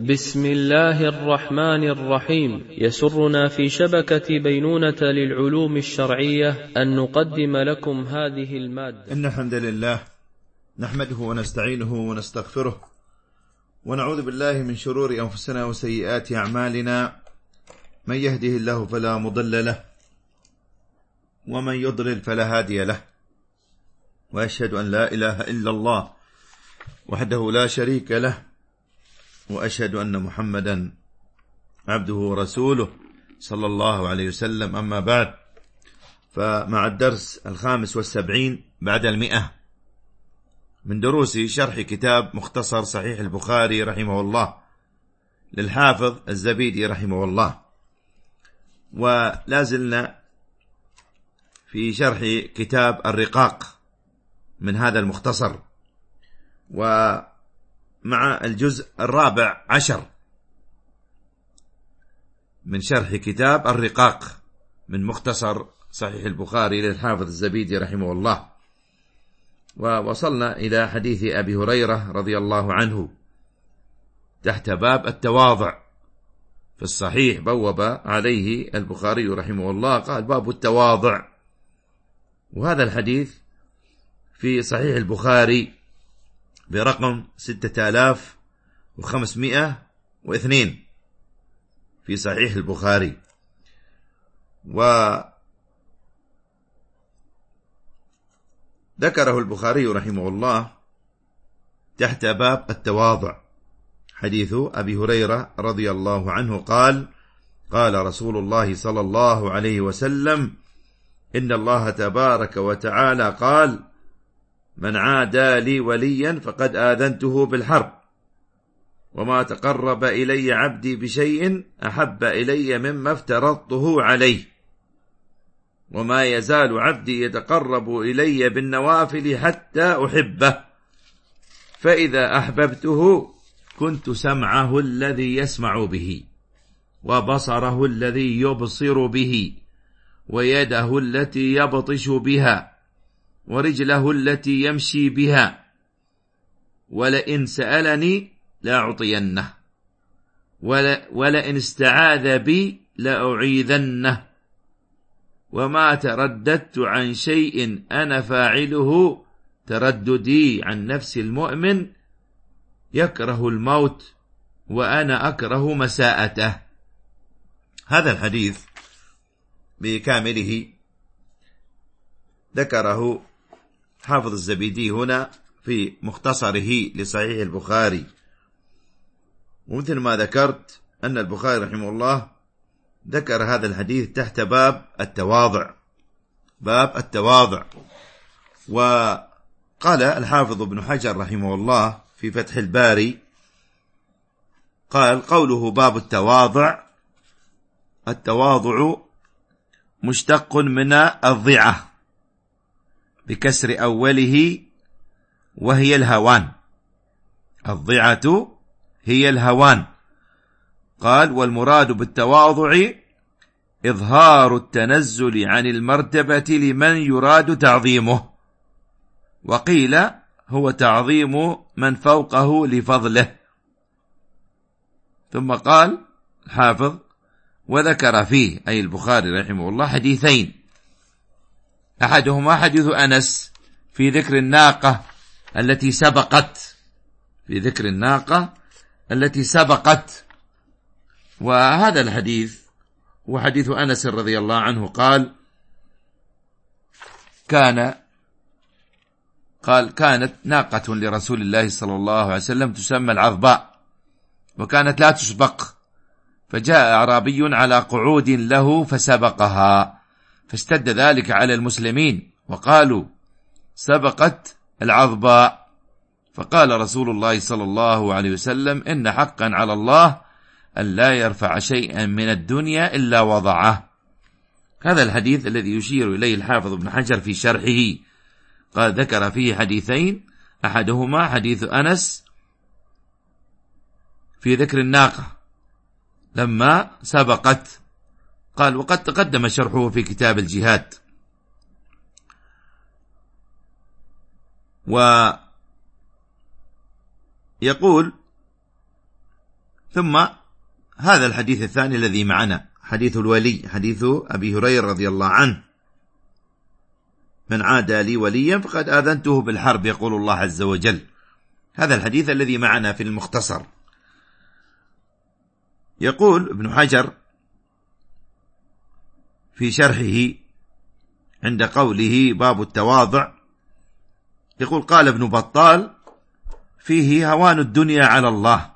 بسم الله الرحمن الرحيم. يسرنا في شبكة بينونة للعلوم الشرعية أن نقدم لكم هذه المادة. إن الحمد لله نحمده ونستعينه ونستغفره ونعوذ بالله من شرور أنفسنا وسيئات أعمالنا، من يهده الله فلا مضل له ومن يضلل فلا هادي له، وأشهد أن لا إله إلا الله وحده لا شريك له، وأشهد أن محمدا عبده ورسوله صلى الله عليه وسلم. أما بعد، فمع الدرس 75 بعد 100 من دروس شرح كتاب مختصر صحيح البخاري رحمه الله للحافظ الزبيدي رحمه الله، ولازلنا في شرح كتاب الرقاق من هذا المختصر، ومع الجزء 14 من شرح كتاب الرقاق من مختصر صحيح البخاري للحافظ الزبيدي رحمه الله. ووصلنا إلى حديث أبي هريرة رضي الله عنه تحت باب التواضع في الصحيح، بوب عليه البخاري رحمه الله، قال باب التواضع. وهذا الحديث في صحيح البخاري برقم 6502 في صحيح البخاري، وذكره البخاري رحمه الله تحت باب التواضع، حديث أبي هريرة رضي الله عنه قال: قال رسول الله صلى الله عليه وسلم: إن الله تبارك وتعالى قال: من عادى لي وليا فقد آذنته بالحرب، وما تقرب إلي عبدي بشيء أحب إلي مما افترضته عليه، وما يزال عبدي يتقرب إلي بالنوافل حتى أحبه، فإذا أحببته كنت سمعه الذي يسمع به، وبصره الذي يبصر به، ويده التي يبطش بها، ورجله التي يمشي بها، ولئن سألني لأعطينه، ولئن استعاذ بي لأعيذنه، وما ترددت عن شيء أنا فاعله ترددي عن نفس المؤمن يكره الموت وأنا أكره مساءته. هذا الحديث بكامله ذكره حافظ الزبيدي هنا في مختصره لصحيح البخاري. ومثل ما ذكرت أن البخاري رحمه الله ذكر هذا الحديث تحت باب التواضع، باب التواضع. وقال الحافظ ابن حجر رحمه الله في فتح الباري، قال: قوله باب التواضع، التواضع مشتق من الضعة بكسر أوله وهي الهوان، الضعة هي الهوان. قال: والمراد بالتواضع إظهار التنزل عن المرتبة لمن يراد تعظيمه، وقيل هو تعظيم من فوقه لفضله. ثم قال الحافظ: وذكر فيه أي البخاري رحمه الله حديثين، أحدهما حديث أنس في ذكر الناقة التي سبقت، في ذكر الناقة التي سبقت. وهذا الحديث هو حديث أنس رضي الله عنه قال: كانت ناقة لرسول الله صلى الله عليه وسلم تسمى العظباء، وكانت لا تسبق، فجاء أعرابي على قعود له فسبقها، فاشتد ذلك على المسلمين وقالوا: سبقت العظباء. فقال رسول الله صلى الله عليه وسلم: إن حقا على الله أن لا يرفع شيئا من الدنيا إلا وضعه. هذا الحديث الذي يشير إليه الحافظ ابن حجر في شرحه، قال ذكر فيه حديثين، أحدهما حديث أنس في ذكر الناقة لما سبقت، قال: وقد تقدم شرحه في كتاب الجهاد. ويقول ثم هذا الحديث الثاني الذي معنا، حديث الولي، حديث أبي هريرة رضي الله عنه: من عادى لي وليا فقد آذنته بالحرب، يقول الله عز وجل. هذا الحديث الذي معنا في المختصر. يقول ابن حجر في شرحه عند قوله باب التواضع، يقول: قال ابن بطال: فيه هوان الدنيا على الله،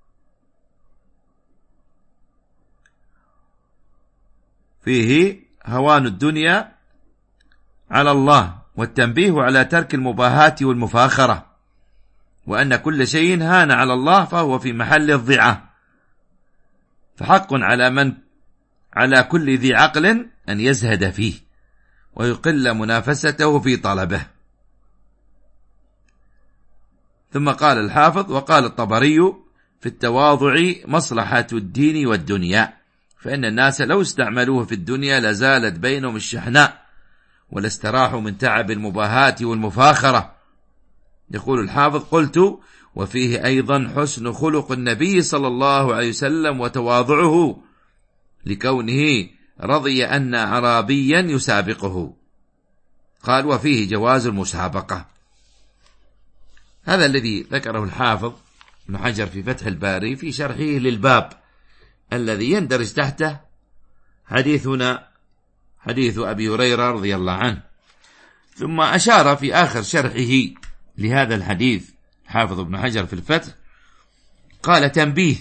فيه هوان الدنيا على الله، والتنبيه على ترك المباهاة والمفاخرة، وأن كل شيء هان على الله فهو في محل الضعة، فحق على كل ذي عقل أن يزهد فيه ويقل منافسته في طلبه. ثم قال الحافظ: وقال الطبري في التواضع مصلحة الدين والدنيا، فإن الناس لو استعملوه في الدنيا لزالت بينهم الشحناء ولاستراحوا من تعب المباهاة والمفاخرة. يقول الحافظ: قلت: وفيه أيضا حسن خلق النبي صلى الله عليه وسلم وتواضعه، لكونه رضي أن أعرابيا يسابقه. قال: وفيه جواز المسابقة. هذا الذي ذكره الحافظ ابن حجر في فتح الباري في شرحه للباب الذي يندرج تحته حديثنا حديث أبي هريرة رضي الله عنه. ثم أشار في آخر شرحه لهذا الحديث حافظ ابن حجر في الفتح، قال: تنبيه: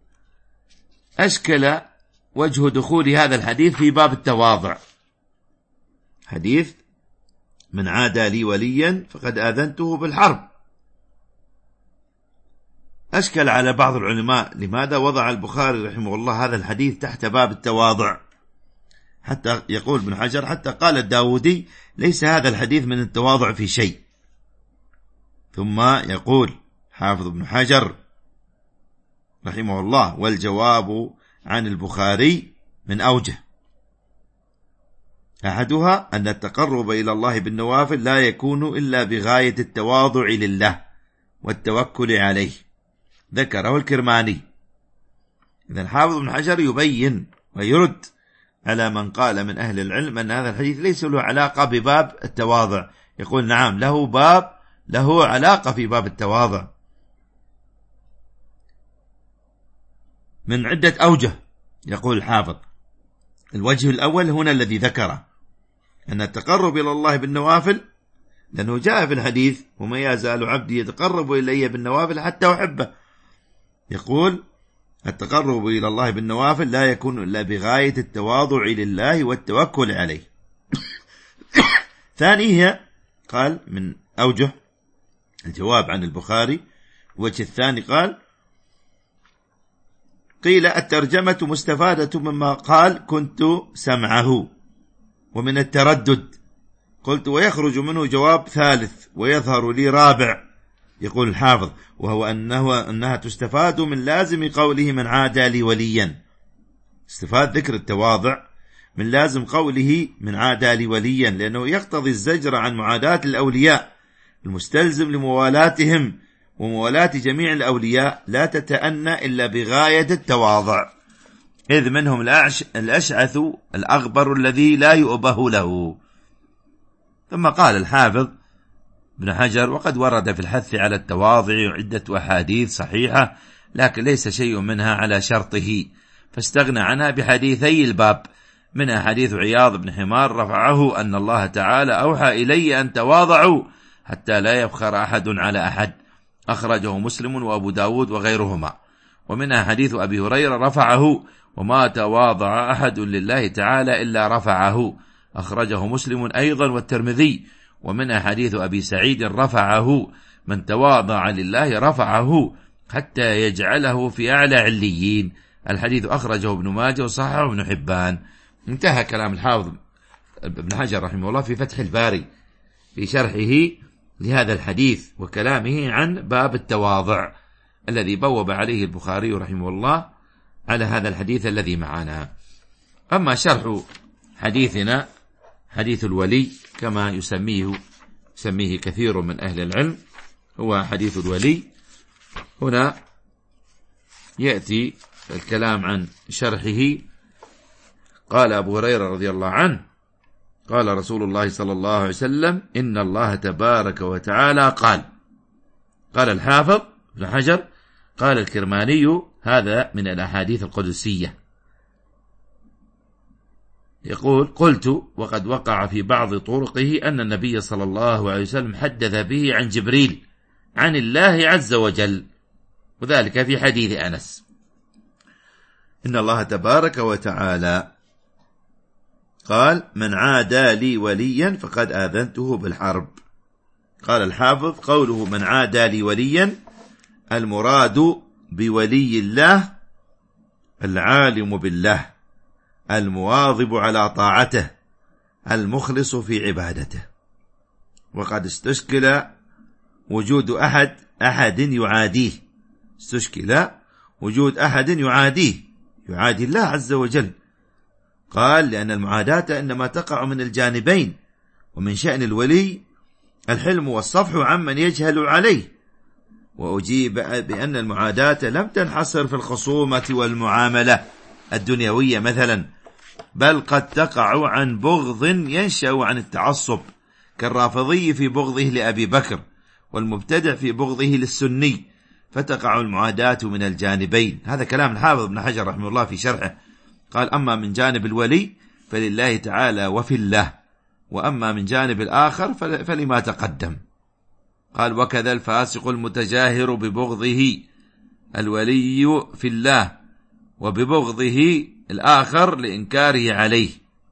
أشكل وجه دخول هذا الحديث في باب التواضع، حديث من عادى لي وليا فقد آذنته بالحرب. أشكل على بعض العلماء لماذا وضع البخاري رحمه الله هذا الحديث تحت باب التواضع، حتى يقول ابن حجر: حتى قال الداودي: ليس هذا الحديث من التواضع في شيء. ثم يقول حافظ ابن حجر رحمه الله: والجواب عن البخاري من أوجه، أحدها أن التقرب إلى الله بالنوافل لا يكون إلا بغاية التواضع لله والتوكل عليه، ذكره الكرماني. إذن حافظ ابن حجر يبين ويرد على من قال من أهل العلم أن هذا الحديث ليس له علاقة بباب التواضع. يقول: نعم، له علاقة في باب التواضع من عدة أوجه. يقول الحافظ: الوجه الأول هنا الذي ذكره، أن التقرب إلى الله بالنوافل، لأنه جاء في الحديث: وما يزال عبدي يتقرب إلي بالنوافل حتى أحبه. يقول: التقرب إلى الله بالنوافل لا يكون إلا بغاية التواضع لله والتوكل عليه. ثانيها قال من أوجه الجواب عن البخاري، الوجه الثاني قيل الترجمة مستفادة مما قال: كنت سمعه، ومن التردد قلت: ويخرج منه جواب ثالث ويظهر لي رابع. يقول الحافظ: وهو أنها تستفاد من لازم قوله من عادى لي وليا. استفاد ذكر التواضع من لازم قوله من عادى لي وليا، لأنه يقتضي الزجر عن معاداة الأولياء، المستلزم لموالاتهم، وموالاة جميع الأولياء لا تتأنى إلا بغاية التواضع، إذ منهم الأشعث الأغبر الذي لا يؤبه له. ثم قال الحافظ ابن حجر: وقد ورد في الحث على التواضع عدة أحاديث صحيحة، لكن ليس شيء منها على شرطه، فاستغنى عنها بحديثي الباب، منها حديث عياض بن حمار رفعه أن الله تعالى أوحى إلي أن تواضعوا حتى لا يفخر أحد على أحد، أخرجه مسلم وأبو داود وغيرهما. ومنها حديث أبي هريرة رفعه: وما تواضع أحد لله تعالى إلا رفعه، أخرجه مسلم أيضا والترمذي. ومنها حديث أبي سعيد رفعه: من تواضع لله رفعه حتى يجعله في أعلى عليين، الحديث أخرجه ابن ماجه وصححه ابن حبان. انتهى كلام الحافظ ابن حجر رحمه الله في فتح الباري في شرحه لهذا الحديث وكلامه عن باب التواضع الذي بوب عليه البخاري رحمه الله على هذا الحديث الذي معنا. أما شرح حديثنا حديث الولي كما يسميه كثير من أهل العلم، هو حديث الولي. هنا يأتي الكلام عن شرحه. قال أبو هريرة رضي الله عنه قال رسول الله صلى الله عليه وسلم: إن الله تبارك وتعالى قال الحافظ ابن حجر قال الكرماني: هذا من الأحاديث القدسية. يقول: قلت: وقد وقع في بعض طرقه أن النبي صلى الله عليه وسلم حدث به عن جبريل عن الله عز وجل، وذلك في حديث أنس. إن الله تبارك وتعالى قال: من عادى لي وليا فقد آذنته بالحرب. قال الحافظ: قوله من عادى لي وليا المراد بولي الله العالم بالله المواظب على طاعته المخلص في عبادته. وقد استشكل وجود أحد يعاديه، استشكل وجود أحد يعادي الله عز وجل. قال: لأن المعاداة إنما تقع من الجانبين، ومن شأن الولي الحلم والصفح عمن يجهل عليه. وأجيب بأن المعاداة لم تنحصر في الخصومة والمعاملة الدنيوية مثلا، بل قد تقع عن بغض ينشأ عن التعصب، كالرافضي في بغضه لأبي بكر، والمبتدع في بغضه للسني، فتقع المعاداة من الجانبين. هذا كلام الحافظ ابن حجر رحمه الله في شرحه. قال: أما من جانب الولي فلله تعالى وفي الله، وأما من جانب الآخر فلما تقدم. قال: وكذا الفاسق المتجاهر ببغضه الولي في الله، وببغضه الآخر لإنكاره عليه.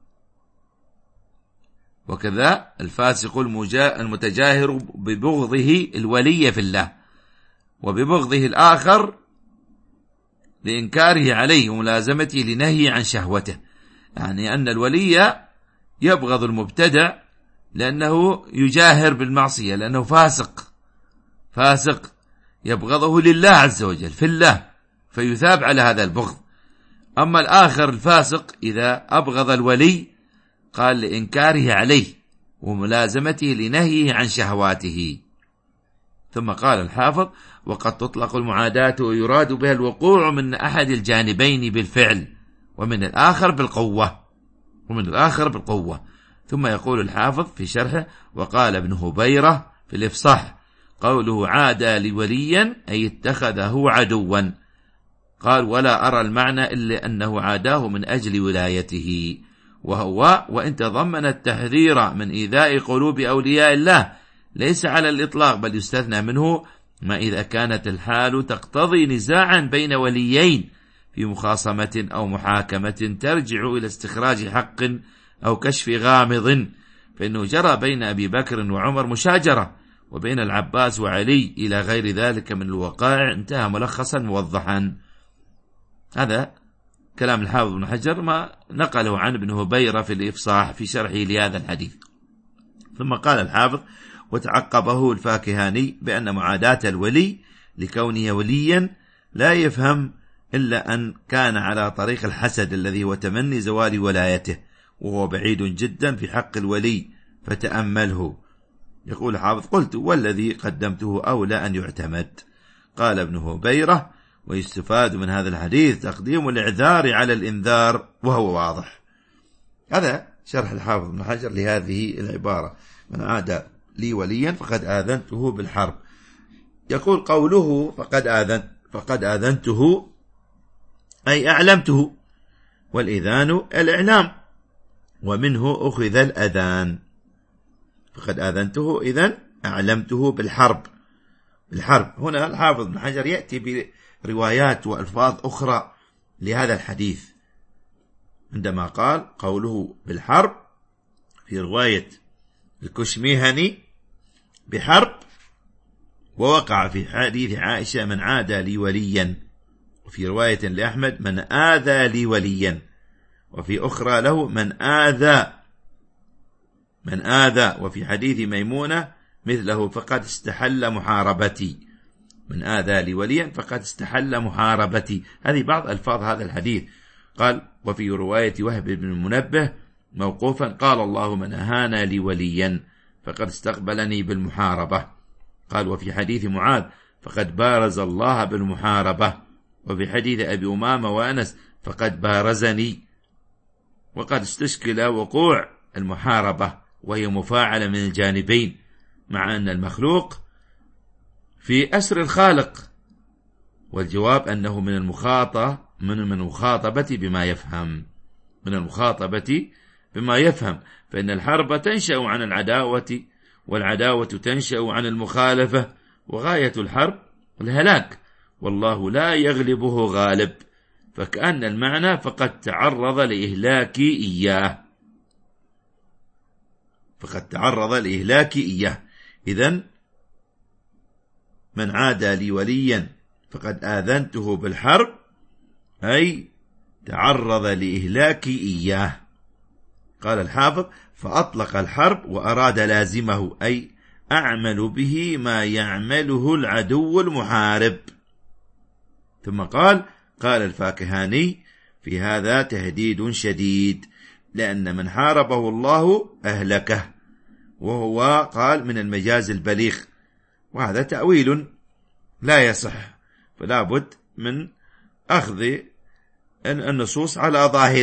وكذا الفاسق المتجاهر ببغضه الولي في الله، وببغضه الآخر لإنكاره عليه وملازمته لنهي عن شهوته. يعني أن الولي يبغض المبتدع لأنه يجاهر بالمعصية، لأنه فاسق يبغضه لله عز وجل في الله، فيثاب على هذا البغض. أما الآخر الفاسق إذا أبغض الولي قال لإنكاره عليه وملازمته لنهيه عن شهواته. ثم قال الحافظ: وقد تطلق المعاداة ويراد بها الوقوع من أحد الجانبين بالفعل، ومن الآخر بالقوة. ثم يقول الحافظ في شرحه: وقال ابن هبيرة في الإفصاح: قوله عادى لوليا أي اتخذه عدوا. قال: ولا أرى المعنى إلا أنه عاداه من أجل ولايته، وإن تضمن التحذير من إيذاء قلوب أولياء الله ليس على الإطلاق، بل يستثنى منه ما إذا كانت الحال تقتضي نزاعا بين وليين في مخاصمة أو محاكمة ترجع إلى استخراج حق أو كشف غامض، فإنه جرى بين أبي بكر وعمر مشاجرة، وبين العباس وعلي إلى غير ذلك من الوقائع، انتهى ملخصا موضحا. هذا كلام الحافظ بن حجر ما نقله عن ابن هبيرة في الإفصاح في شرحه لهذا الحديث. ثم قال الحافظ: وتعقبه الفاكهاني بأن معاداة الولي لكونه وليا لا يفهم إلا أن كان على طريق الحسد الذي هو تمني زوال ولايته، وهو بعيد جدا في حق الولي، فتأمله. يقول الحافظ: قلت: والذي قدمته أولى أن يعتمد. قال ابن هبيرة: ويستفاد من هذا الحديث تقديم الإعذار على الإنذار، وهو واضح. هذا شرح الحافظ ابن حجر لهذه العبارة: من عادى لي وليا فقد آذنته بالحرب. يقول: قوله فقد آذنته أي أعلمته، والإذان الإعلام، ومنه أخذ الأذان. فقد آذنته إذن أعلمته بالحرب. هنا الحافظ ابن حجر يأتي بروايات وألفاظ أخرى لهذا الحديث، عندما قال قوله بالحرب في رواية الكشميهني بحرب، ووقع في حديث عائشة: من عادى لي وليا، وفي رواية لأحمد: من آذى لي وليا، وفي أخرى له: من آذى، وفي حديث ميمونة مثله: فقد استحل محاربتي. من آذى لي وليا فقد استحل محاربتي. هذه بعض ألفاظ هذا الحديث. قال: وفي رواية وهب بن المنبه موقوفا: قال الله: من أهان لي وليا فقد استقبلني بالمحاربة. قال: وفي حديث معاذ: فقد بارز الله بالمحاربة. وفي حديث أبي أمامة وأنس فقد بارزني. وقد استشكل وقوع المحاربة وهي مفاعلة من الجانبين، مع أن المخلوق في أسر الخالق، والجواب أنه من المخاطبة بما يفهم، فإن الحرب تنشأ عن العداوة، والعداوة تنشأ عن المخالفة، وغاية الحرب الهلاك، والله لا يغلبه غالب، فكأن المعنى فقد تعرض لإهلاك إياه. إذن من عادى لي وليا فقد آذنته بالحرب، أي تعرض لإهلاك إياه. قال الحافظ: فأطلق الحرب وأراد لازمه، أي أعمل به ما يعمله العدو المحارب. ثم قال الفاكهاني: في هذا تهديد شديد، لأن من حاربه الله أهلكه، وهو قال من المجاز البليغ، وهذا تأويل لا يصح، فلا بد من أخذ النصوص على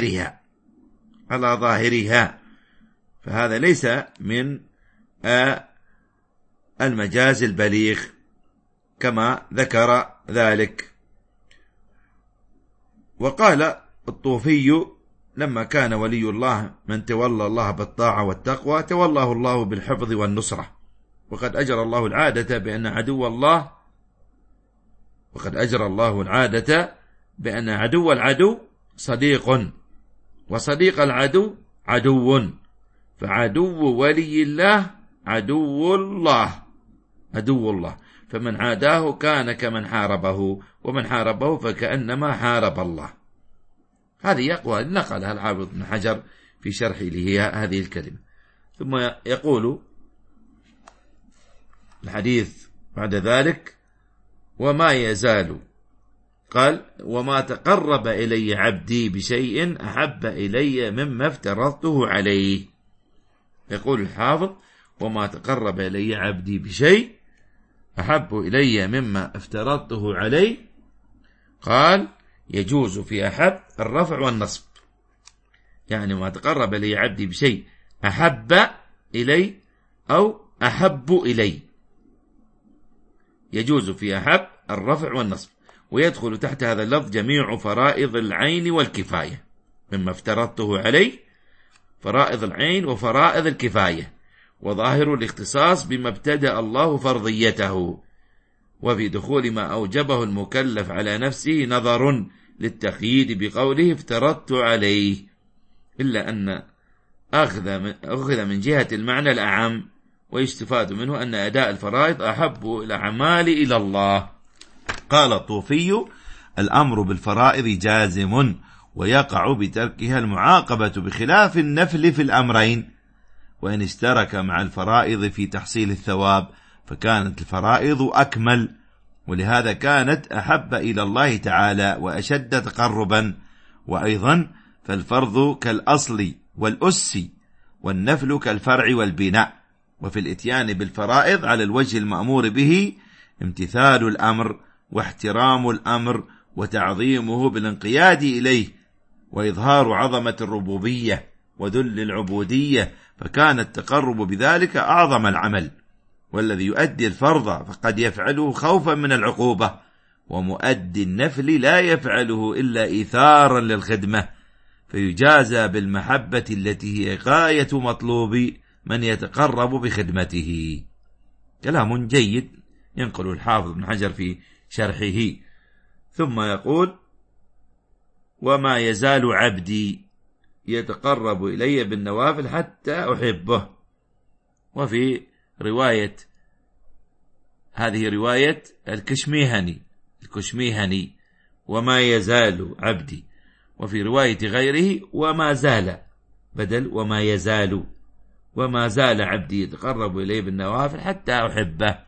ظاهرها، فهذا ليس من المجاز البليغ كما ذكر ذلك. وقال الطوفي: لما كان ولي الله من تولى الله بالطاعة والتقوى تولاه الله بالحفظ والنصرة، وقد أجرى الله العادة بأن عدو العدو صديق، وصديق العدو عدو، فعدو ولي الله عدو الله، فمن عاداه كان كمن حاربه، ومن حاربه فكأنما حارب الله. هذه يقوى نقلها الحافظ ابن حجر في شرحه هذه الكلمة. ثم يقول الحديث بعد ذلك: وما يزال، قال: وما تقرب إلي عبدي بشيء أحب إلي مما افترضته عليه. يقول الحافظ: وما تقرب إلي عبدي بشيء أحب إلي مما افترضته عليه. قال: يجوز في أحب الرفع والنصب، يعني ما تقرب إلي عبدي بشيء أحب إلي أو أحب إلي، يجوز في أحب الرفع والنصب، ويدخل تحت هذا اللفظ جميع فرائض العين والكفاية مما افترضته عليه، فرائض العين وفرائض الكفاية، وظاهر الاختصاص بما ابتدأ الله فرضيته، وفي دخول ما أوجبه المكلف على نفسه نظر للتقييد بقوله افترضت عليه، إلا أن أخذ من جهة المعنى الأعم، ويستفاد منه أن أداء الفرائض أحب الأعمال إلى الله. قال الطوفي: الأمر بالفرائض جازم، ويقع بتركها المعاقبة، بخلاف النفل في الأمرين، وإن اشترك مع الفرائض في تحصيل الثواب فكانت الفرائض أكمل، ولهذا كانت أحب إلى الله تعالى وأشد تقربا. وأيضا فالفرض كالأصل والأس، والنفل كالفرع والبناء، وفي الإتيان بالفرائض على الوجه المأمور به امتثال الأمر واحترام الأمر وتعظيمه بالانقياد إليه، وإظهار عظمة الربوبية وذل العبودية، فكان التقرب بذلك أعظم العمل. والذي يؤدي الفرض فقد يفعله خوفا من العقوبة، ومؤدي النفل لا يفعله إلا إيثارا للخدمة، فيجازى بالمحبة التي هي غاية مطلوب من يتقرب بخدمته. كلام جيد ينقل الحافظ ابن حجر في شرحه. ثم يقول: وما يزال عبدي يتقرب إلي بالنوافل حتى أحبه. وفي رواية، هذه رواية الكشميهني وما يزال عبدي، وفي رواية غيره وما زال، بدل وما يزال، وما زال عبدي يتقرب إلي بالنوافل حتى أحبه.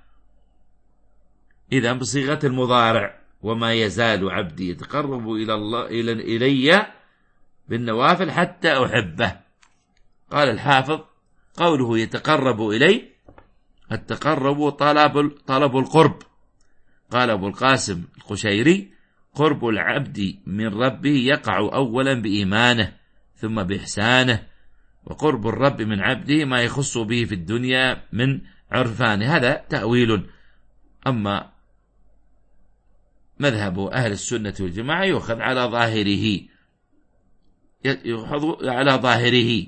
إذن بصيغة المضارع: وما يزال عبدي يتقرب إلي بالنوافل حتى أحبه. قال الحافظ: قوله يتقرب إلي، التقرب طلب القرب. قال أبو القاسم القشيري: قرب العبد من ربه يقع أولا بإيمانه ثم بإحسانه، وقرب الرب من عبده ما يخص به في الدنيا من عرفانه. هذا تأويل. أما مذهب أهل السنة والجماعة يؤخذ على ظاهره.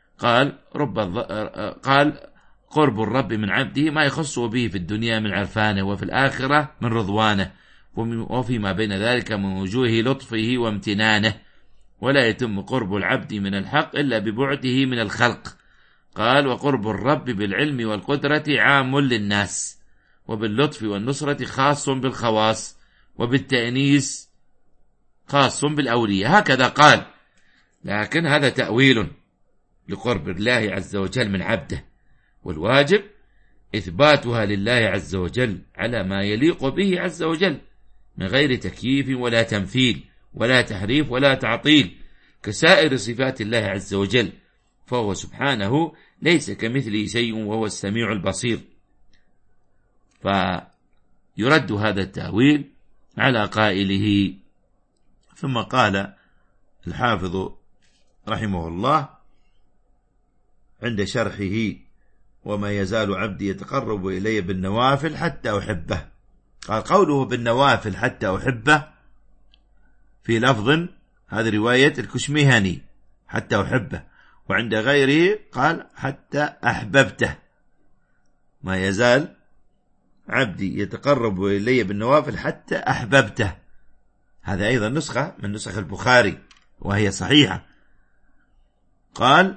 قال قرب الرب من عبده ما يخص به في الدنيا من عرفانه، وفي الآخرة من رضوانه، وفيما بين ذلك من وجوه لطفه وامتنانه، ولا يتم قرب العبد من الحق إلا ببعده من الخلق. قال وقرب الرب بالعلم والقدرة عام للناس، وباللطف والنصرة خاص بالخواص، وبالتأنيس خاص بالأولياء. هكذا قال. لكن هذا تأويل لقرب الله عز وجل من عبده، والواجب إثباتها لله عز وجل على ما يليق به عز وجل من غير تكييف ولا تمثيل ولا تحريف ولا تعطيل، كسائر صفات الله عز وجل، فهو سبحانه ليس كمثله شيء وهو السميع البصير. فيرد هذا التأويل على قائله. ثم قال الحافظ رحمه الله عند شرحه: وما يزال عبدي يتقرب إلي بالنوافل حتى أحبه. قال قوله بالنوافل حتى أحبه في لفظ، هذه رواية الكشميهاني، حتى أحبه، وعند غيره قال حتى أحببته. ما يزال عبدي يتقرب إلي بالنوافل حتى أحببته. هذا أيضا نسخة من نسخ البخاري وهي صحيحة. قال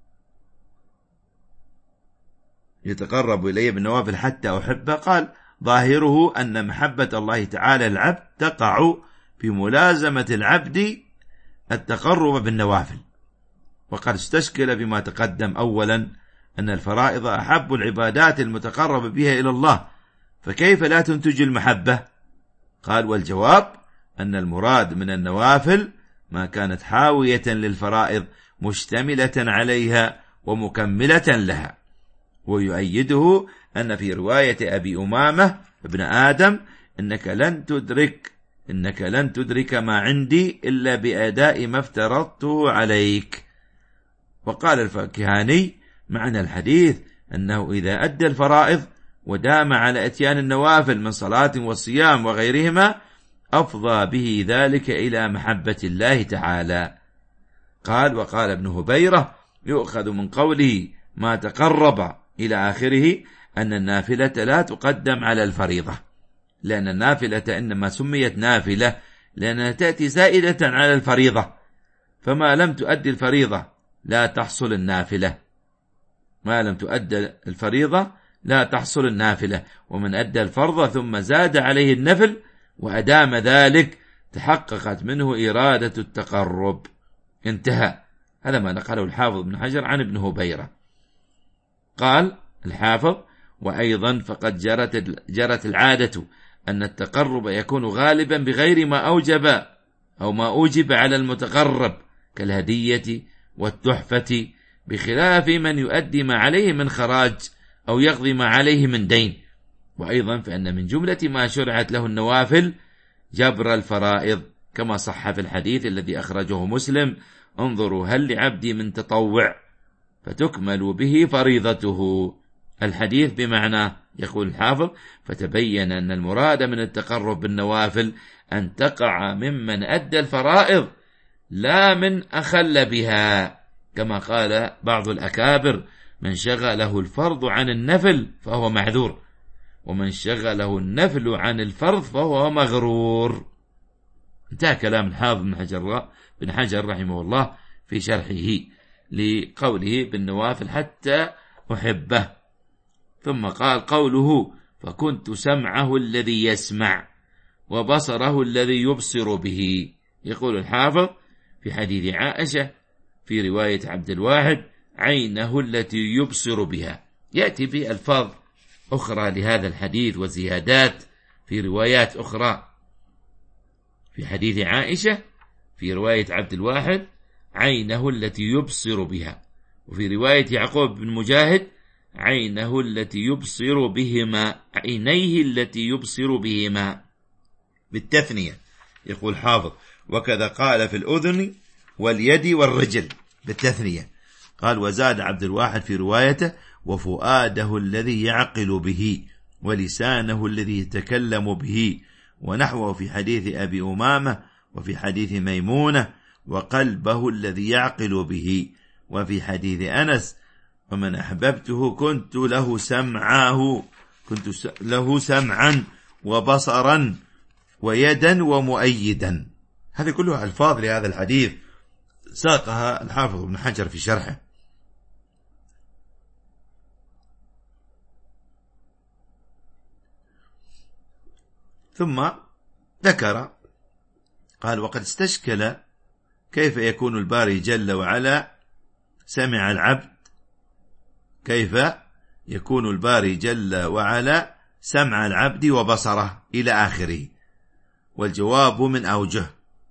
يتقرب إلي بالنوافل حتى أحبه. قال ظاهره أن محبة الله تعالى العبد تقع في ملازمة العبد التقرب بالنوافل، وقد استشكل بما تقدم أولا أن الفرائض أحب العبادات المتقرب بها إلى الله، فكيف لا تنتج المحبة؟ قال والجواب أن المراد من النوافل ما كانت حاوية للفرائض مشتملة عليها ومكملة لها. ويؤيده أن في رواية أبي أمامة ابن آدم إنك لن تدرك ما عندي إلا بأداء ما افترضته عليك. وقال الفاكهاني معنى الحديث أنه إذا أدى الفرائض ودام على إتيان النوافل من صلاة والصيام وغيرهما أفضى به ذلك إلى محبة الله تعالى. قال وقال ابن هبيرة يؤخذ من قوله ما تقرب إلى آخره أن النافلة لا تقدم على الفريضة، لأن النافلة إنما سميت نافلة لأنها تأتي زائدة على الفريضة، فما لم تؤدي الفريضة لا تحصل النافلة. ما لم تؤدى الفريضة لا تحصل النافلة، ومن أدى الفرض ثم زاد عليه النفل وأدام ذلك تحققت منه إرادة التقرب. انتهى. هذا ما نقله الحافظ ابن حجر عن ابن هبيرة. قال الحافظ وأيضا فقد جرت العادة أن التقرب يكون غالبا بغير ما أوجب أو ما أوجب على المتقرب كالهدية والتحفة، بخلاف من يؤدي ما عليه من خراج أو يقضي ما عليه من دين. وأيضا فإن من جملة ما شرعت له النوافل جبر الفرائض، كما صح في الحديث الذي أخرجه مسلم: انظروا هل لعبدي من تطوع فتكمل به فريضته. الحديث بمعنى، يقول الحافظ: فتبين أن المراد من التقرب بالنوافل أن تقع ممن أدى الفرائض لا من أخل بها، كما قال بعض الأكابر: من شغله الفرض عن النفل فهو معذور، ومن شغله النفل عن الفرض فهو مغرور. انتهى كلام الحافظ بن حجر رحمه الله في شرحه لقوله بالنوافل حتى أحبه. ثم قال قوله فكنت سمعه الذي يسمع وبصره الذي يبصر به. يقول الحافظ في حديث عائشة في رواية عبد الواحد: عينه التي يبصر بها. يأتي بألفاظ أخرى لهذا الحديث وزيادات في روايات أخرى. في حديث عائشة في رواية عبد الواحد: عينه التي يبصر بها. وفي رواية يعقوب بن مجاهد: عينه التي يبصر بهما، عينيه التي يبصر بهما، بالتثنية، يقول حافظ: وكذا قال في الأذن واليد والرجل بالتثنية. قال: وزاد عبد الواحد في روايته: وفؤاده الذي يعقل به، ولسانه الذي يتكلم به، ونحوه في حديث أبي أمامة وفي حديث ميمونة، وقلبه الذي يعقل به، وفي حديث أنس: ومن أحببته كنت له سمعا وبصرا ويدا ومؤيدا. هذه كلها ألفاظ لهذا الحديث ساقها الحافظ ابن حجر في شرحه. ثم ذكر قال: وقد استشكل كيف يكون الباري جل وعلا سمع العبد، كيف يكون الباري جل وعلا سمع العبد وبصره إلى آخره. والجواب من أوجه: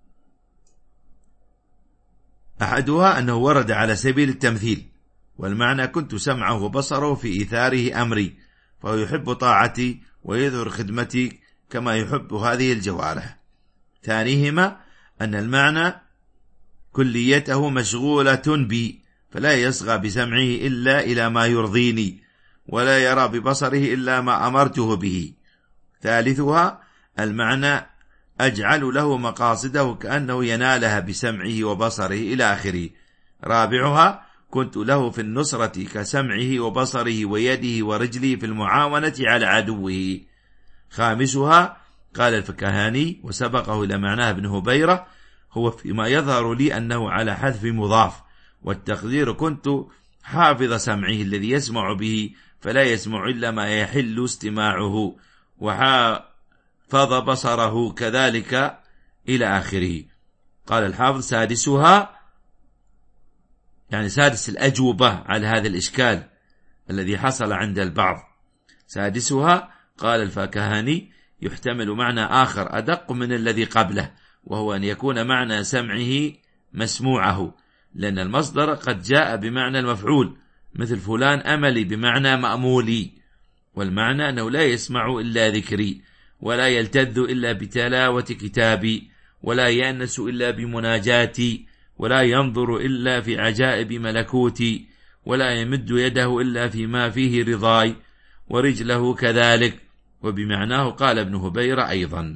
أحدها أنه ورد على سبيل التمثيل، والمعنى: كنت سمعه وبصره في إيثاره أمري، فهو يحب طاعتي ويظهر خدمتي كما يحب هذه الجوارح. ثانيهما أن المعنى: كليته مشغولة بي، فلا يصغى بسمعه إلا إلى ما يرضيني، ولا يرى ببصره إلا ما أمرته به. ثالثها المعنى: أجعل له مقاصده كأنه ينالها بسمعه وبصره إلى آخره. رابعها: كنت له في النصرة كسمعه وبصره ويده ورجله في المعاونة على عدوه. خامسها قال الفكهاني وسبقه إلى معناه ابن هبيرة: هو فيما يظهر لي أنه على حذف مضاف، والتقدير: كنت حافظ سمعه الذي يسمع به، فلا يسمع إلا ما يحل استماعه، وحافظ بصره كذلك إلى آخره. قال الحافظ: سادسها، يعني سادس الأجوبة على هذا الإشكال الذي حصل عند البعض. سادسها قال الفكهاني: يحتمل معنى آخر أدق من الذي قبله، وهو أن يكون معنى سمعه مسموعه، لأن المصدر قد جاء بمعنى المفعول، مثل فلان أملي بمعنى مأمولي، والمعنى أنه لا يسمع إلا ذكري، ولا يلتذ إلا بتلاوة كتابي، ولا يأنس إلا بمناجاتي، ولا ينظر إلا في عجائب ملكوتي، ولا يمد يده إلا فيما فيه رضاي، ورجله كذلك. وبمعناه قال ابن هبيرة أيضا.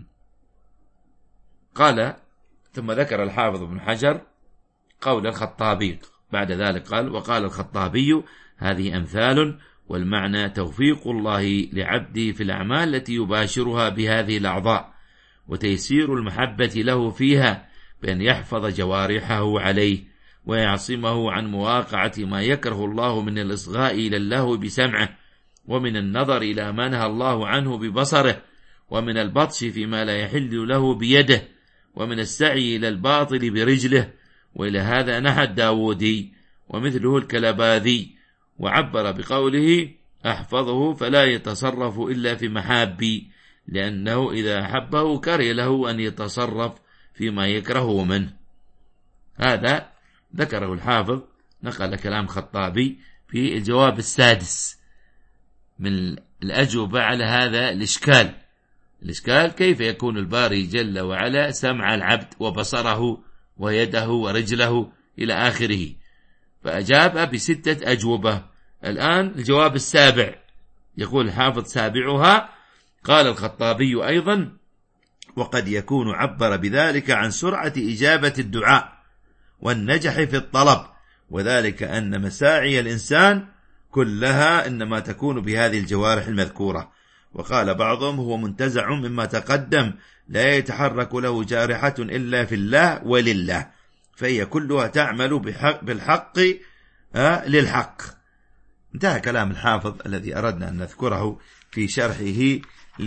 قال: ثم ذكر الحافظ ابن حجر قول الخطابي بعد ذلك قال: وقال الخطابي: هذه أمثال، والمعنى توفيق الله لعبده في الأعمال التي يباشرها بهذه الأعضاء، وتيسير المحبة له فيها، بأن يحفظ جوارحه عليه، ويعصمه عن مواقعة ما يكره الله من الإصغاء إلى اللهو بسمعه، ومن النظر إلى ما نهى الله عنه ببصره، ومن البطش فيما لا يحل له بيده، ومن السعي إلى الباطل برجله. وإلى هذا نحى الداودي ومثله الكلباذي، وعبر بقوله: أحفظه فلا يتصرف إلا في محابي، لأنه إذا أحبه كره له أن يتصرف فيما يكرهه منه. هذا ذكره الحافظ، نقل كلام خطابي في الجواب السادس من الأجوبة على هذا الإشكال. كيف يكون الباري جل وعلا سمع العبد وبصره ويده ورجله إلى آخره، فأجاب بستة أجوبة. الآن الجواب السابع، يقول الحافظ: سابعها قال الخطابي أيضا: وقد يكون عبر بذلك عن سرعة إجابة الدعاء والنجح في الطلب، وذلك أن مساعي الإنسان كلها إنما تكون بهذه الجوارح المذكورة. وقال بعضهم: هو منتزع مما تقدم، لا يتحرك له جارحة إلا في الله ولله، فهي كلها تعمل بالحق للحق. انتهى كلام الحافظ الذي أردنا أن نذكره في شرحه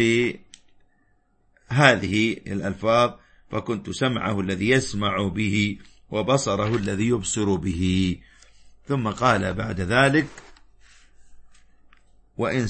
لهذه الألفاظ: فكنت سمعه الذي يسمع به، وبصره الذي يبصر به. ثم قال بعد ذلك: وإن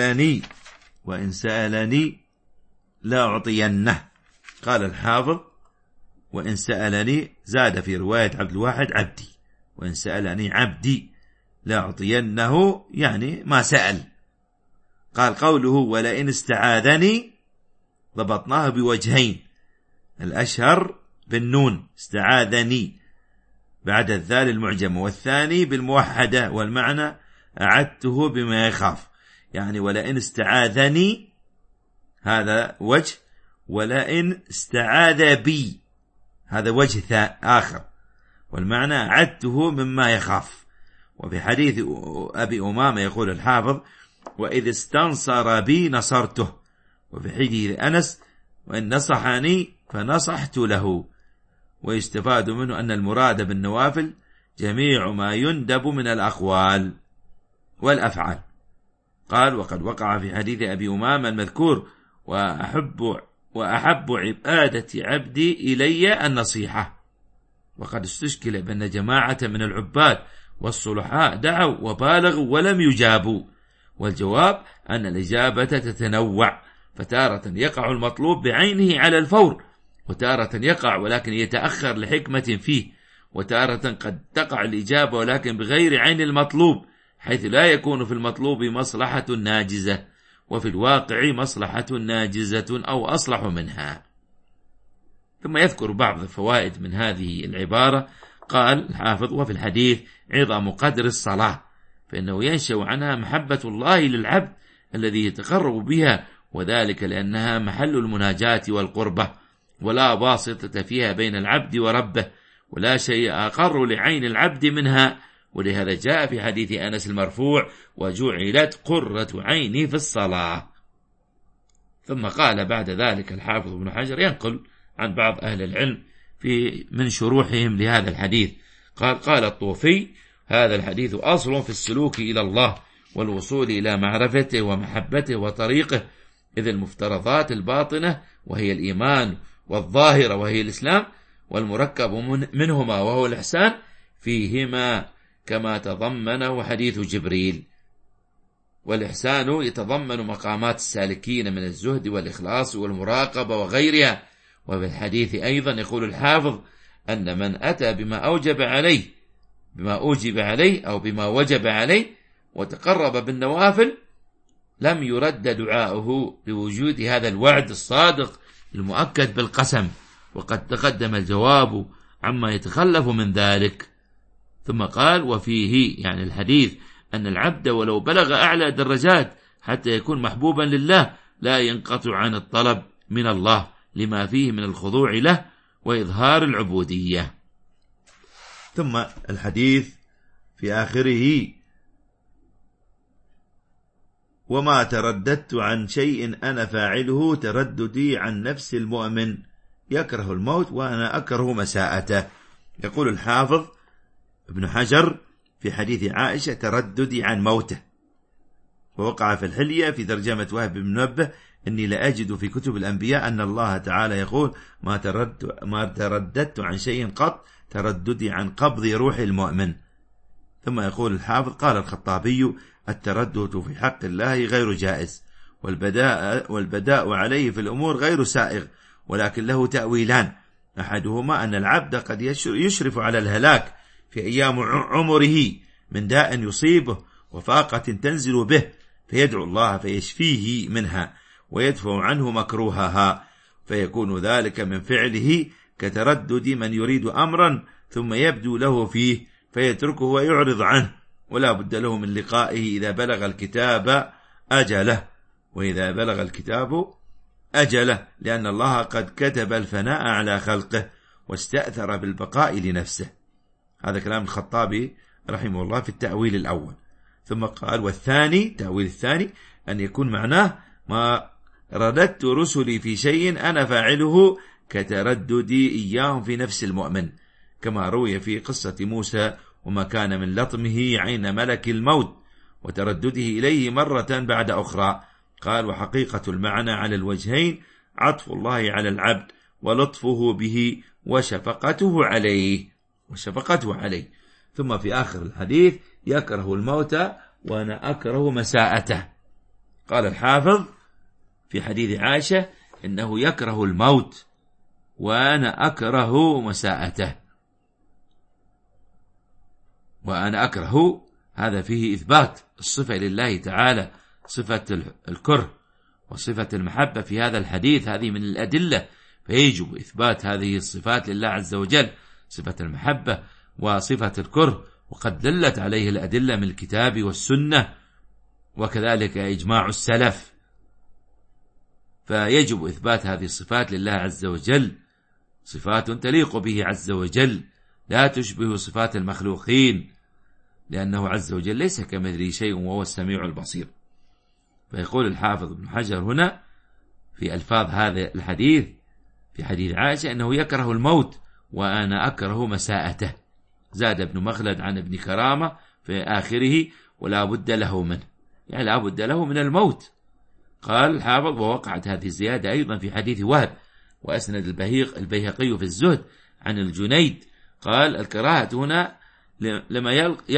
سألني لا أعطينه. قال الحافظ: وإن سألني، زاد في رواية عبد الواحد: عبدي، وإن سألني عبدي لا أعطينه، يعني ما سأل. قال: قوله ولئن استعاذني ضبطناه بوجهين: الأشهر بالنون استعاذني بعد الذال المعجمة، والثاني بالموحدة، والمعنى أعدته بما يخاف، يعني ولئن استعاذني هذا وجه، ولئن استعاذ بي هذا وجه آخر، والمعنى أعدته مما يخاف. وفي حديث أبي أمامة يقول الحافظ: وإذ استنصر بي نصرته. وفي حديث أنس: وإن نصحني فنصحت له. ويستفاد منه أن المراد بالنوافل جميع ما يندب من الأقوال والأفعال. قال: وقد وقع في حديث أبي أمامة المذكور: وأحب عبادة عبدي إلي النصيحة. وقد استشكل بأن جماعة من العباد والصلحاء دعوا وبالغوا ولم يجابوا، والجواب أن الإجابة تتنوع، فتارة يقع المطلوب بعينه على الفور، وتارة يقع ولكن يتأخر لحكمة فيه، وتارة قد تقع الإجابة ولكن بغير عين المطلوب، حيث لا يكون في المطلوب مصلحة ناجزة، وفي الواقع مصلحة ناجزة أو أصلح منها. ثم يذكر بعض الفوائد من هذه العبارة. قال الحافظ: وفي الحديث عظم قدر الصلاة، فإنه ينشأ عنها محبة الله للعبد الذي يتقرب بها، وذلك لأنها محل المناجاة والقربة، ولا واسطة فيها بين العبد وربه، ولا شيء أقر لعين العبد منها. ولهذا جاء في حديث أنس المرفوع: وجعلت قرة عيني في الصلاة. ثم قال بعد ذلك الحافظ ابن حجر ينقل عن بعض أهل العلم من شروحهم لهذا الحديث. قال الطوفي: هذا الحديث أصل في السلوك إلى الله والوصول إلى معرفته ومحبته وطريقه، إذ المفترضات الباطنة وهي الإيمان، والظاهرة وهي الإسلام، والمركب منهما وهو الإحسان، فيهما كما تضمنه حديث جبريل. والإحسان يتضمن مقامات السالكين من الزهد والإخلاص والمراقبة وغيرها. وفي الحديث أيضا يقول الحافظ أن من أتى بما أوجب عليه أو بما وجب عليه وتقرب بالنوافل لم يرد دعاؤه لوجود هذا الوعد الصادق المؤكد بالقسم، وقد تقدم الجواب عما يتخلف من ذلك. ثم قال: وفيه يعني الحديث أن العبد ولو بلغ أعلى درجات حتى يكون محبوبا لله لا ينقطع عن الطلب من الله لما فيه من الخضوع له وإظهار العبودية. ثم الحديث في آخره: وما ترددت عن شيء أنا فاعله ترددي عن نفس المؤمن يكره الموت وأنا أكره مساءته. يقول الحافظ ابن حجر في حديث عائشة: ترددي عن موته. ووقع في الحلية في ترجمة وهب بن منبه: إني لأجد في كتب الأنبياء أن الله تعالى يقول: ما ترددت عن شيء قط ترددي عن قبض روح المؤمن. ثم يقول الحافظ: قال الخطابي: التردد في حق الله غير جائز، والبداء عليه في الأمور غير سائغ، ولكن له تأويلان: أحدهما أن العبد قد يشرف على الهلاك في أيام عمره من داء يصيبه وفاقة تنزل به، فيدعو الله فيشفيه منها ويدفع عنه مكروهها، فيكون ذلك من فعله كتردد من يريد أمرا ثم يبدو له فيه فيتركه ويعرض عنه، ولا بد له من لقائه إذا بلغ الكتاب أجله، وإذا بلغ الكتاب أجله، لأن الله قد كتب الفناء على خلقه واستأثر بالبقاء لنفسه. هذا كلام الخطابي رحمه الله في التأويل الأول. ثم قال: والثاني تأويل الثاني أن يكون معناه: ما رددت رسلي في شيء أنا فاعله كترددي إياهم في نفس المؤمن، كما روي في قصة موسى وما كان من لطمه عين ملك الموت وتردده إليه مرة بعد أخرى. قال: وحقيقة المعنى على الوجهين عطف الله على العبد ولطفه به وشفقته عليه. ثم في آخر الحديث: يكره الموت وأنا أكره مساءته. قال الحافظ في حديث عائشة: إنه يكره الموت وأنا أكره مساءته. وأنا أكره هذا فيه إثبات الصفة لله تعالى، صفة الكره وصفة المحبة في هذا الحديث، هذه من الأدلة فيجب إثبات هذه الصفات لله عز وجل، صفة المحبة وصفة الكره، وقد دلت عليه الأدلة من الكتاب والسنة وكذلك إجماع السلف. فيجب إثبات هذه الصفات لله عز وجل، صفات تليق به عز وجل لا تشبه صفات المخلوقين، لأنه عز وجل ليس كمثله شيء وهو السميع البصير. فيقول الحافظ ابن حجر هنا في ألفاظ هذا الحديث في حديث عائشة أنه يكره الموت وأنا أكره مساءته. زاد ابن مخلد عن ابن كرامة في آخره ولا بد له منه، يعني لا بد له من الموت. قال الحافظ ووقعت هذه الزيادة أيضا في حديث وهب، وأسند البيهقي في الزهد عن الجنيد قال الكراهة هنا لما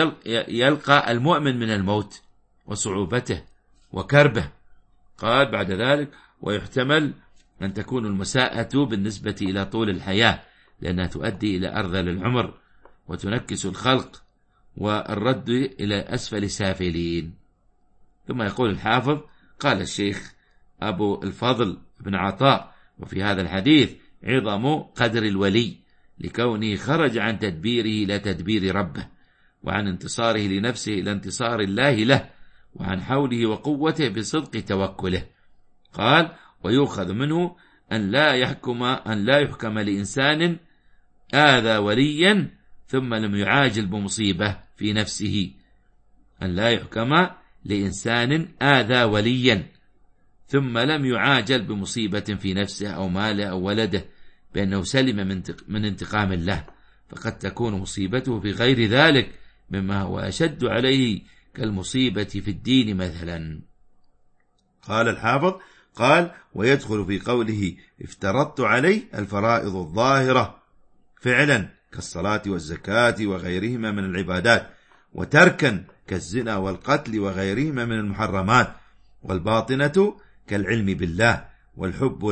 يلقى المؤمن من الموت وصعوبته وكربه. قال بعد ذلك ويحتمل أن تكون المساءة بالنسبة إلى طول الحياة، لأنها تؤدي إلى أرذل العمر وتنكس الخلق والرد إلى أسفل سافلين. ثم يقول الحافظ قال الشيخ أبو الفضل بن عطاء وفي هذا الحديث عظم قدر الولي لكونه خرج عن تدبيره إلى تدبير ربه، وعن انتصاره لنفسه إلى انتصار الله له، وعن حوله وقوته بصدق توكله. قال ويؤخذ منه أن لا يحكم لإنسان آذى وليا ثم لم يعاجل بمصيبة في نفسه، أن لا يحكم لإنسان آذى وليا ثم لم يعاجل بمصيبة في نفسه أو ماله أو ولده بأنه سلم من انتقام الله، فقد تكون مصيبته في غير ذلك مما هو أشد عليه كالمصيبة في الدين مثلا. قال الحافظ قال ويدخل في قوله افترضت عليه الفرائض الظاهرة فعلا كالصلاة والزكاة وغيرهما من العبادات، وتركا كالزنا والقتل وغيرهما من المحرمات، والباطنة كالعلم بالله والحب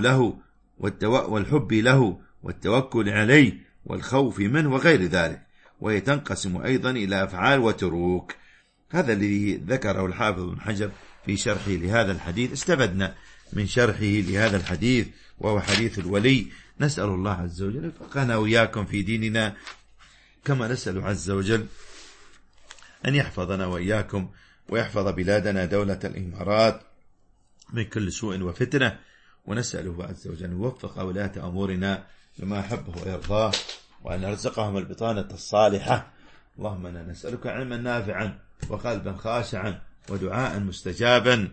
له والتوكل عليه والخوف منه وغير ذلك، وهي تنقسم أيضا إلى أفعال وتروك. هذا الذي ذكره الحافظ بن حجر في شرحه لهذا الحديث. استفدنا من شرحه لهذا الحديث وهو حديث الولي. نسأل الله عز وجل يفقهنا وإياكم في ديننا، كما نسأل عز وجل أن يحفظنا وإياكم ويحفظ بلادنا دولة الإمارات من كل سوء وفتنة، ونسأله عز وجل أن يوفق ولاة أمورنا لما أحبه ويرضاه، وأن يرزقهم البطانة الصالحة. اللهم أنا نسألك علما نافعا وقلبا خاشعا ودعاء مستجابا.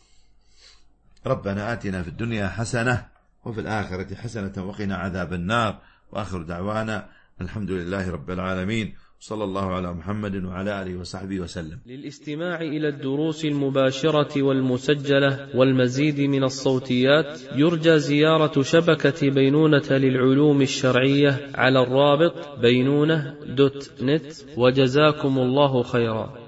ربنا آتنا في الدنيا حسنة وفي الآخرة حسنة وقنا عذاب النار، وآخر دعوانا الحمد لله رب العالمين، صلى الله على محمد وعلى آله وصحبه وسلم. للاستماع إلى الدروس المباشرة والمسجلة والمزيد من الصوتيات يرجى زيارة شبكة بينونة للعلوم الشرعية على الرابط بينونة.net، وجزاكم الله خيرا.